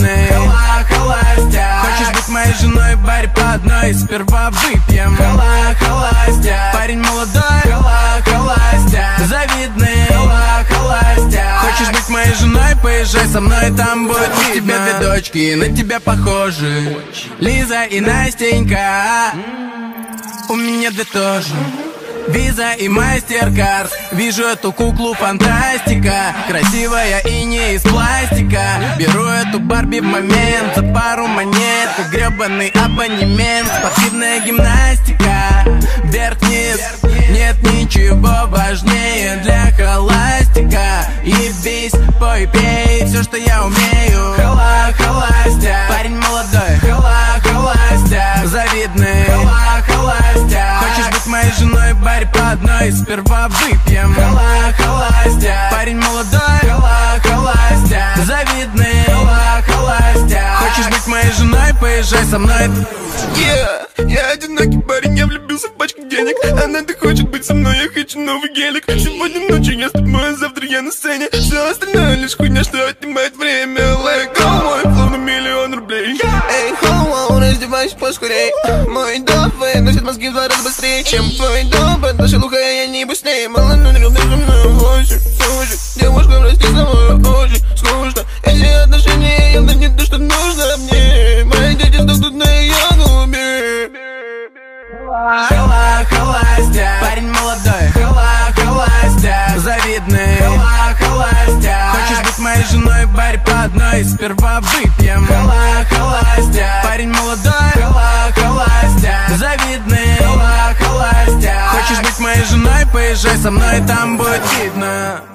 завидный. Холостяк. Хочешь быть моей женой, в баре по одной, сперва выпьем. Холостяк. Парень молодой. Холостяк. Завидный. Холостяк. Хочешь быть моей женой, поезжай со мной, там будет видно. У тебя две дочки, на тебя похожи, Лиза и Настенька. У меня две тоже, Виза и Мастеркард. Вижу эту куклу фантастика, красивая и не из пластика. Беру эту Барби в момент, за пару монет, как гребаный абонемент. Спортивная гимнастика, вверх-вниз, нет ничего важнее для холастика. Ебись, пой, пей, все, что я умею. Холостяк. Парень молодой. Холостяк. Завидный. Холостяк. Хочешь быть моей женой, в баре по одной, сперва выпьем. Холостяк. Парень молодой. Холостяк. Завидный. Холостяк. Хочешь быть моей женой, поезжай со мной. Я одинокий парень, я влюбился в пачку денег. Она хочет быть со мной, я хочу новый гелик. Сегодня ночью я с тобой, а завтра я на сцене. Все остальное лишь хуйня, что отнимает время. Let go, мой флоу на 1 000 000 рублей. Эй, хоу, раздевайся поскорей. Мой доп носит мозги в 2 раза быстрее, чем твой доп. Это шелуха, я не быстрее. Мало, ну, не со мной очень, очень. Девушка, прости, с тобой очень скучно. Эти отношения явно не то, что нужно мне. Мои дети сдохнут на ее губе. Холостяк. Парень молодой. Холостяк. Завидный. Холостяк. Хочешь быть моей женой, в баре по одной, сперва выпьем. Холостяк. Парень молодой. Холостяк. Завидный. Холостяк. Хочешь быть моей женой, поезжай со мной, там будет видно.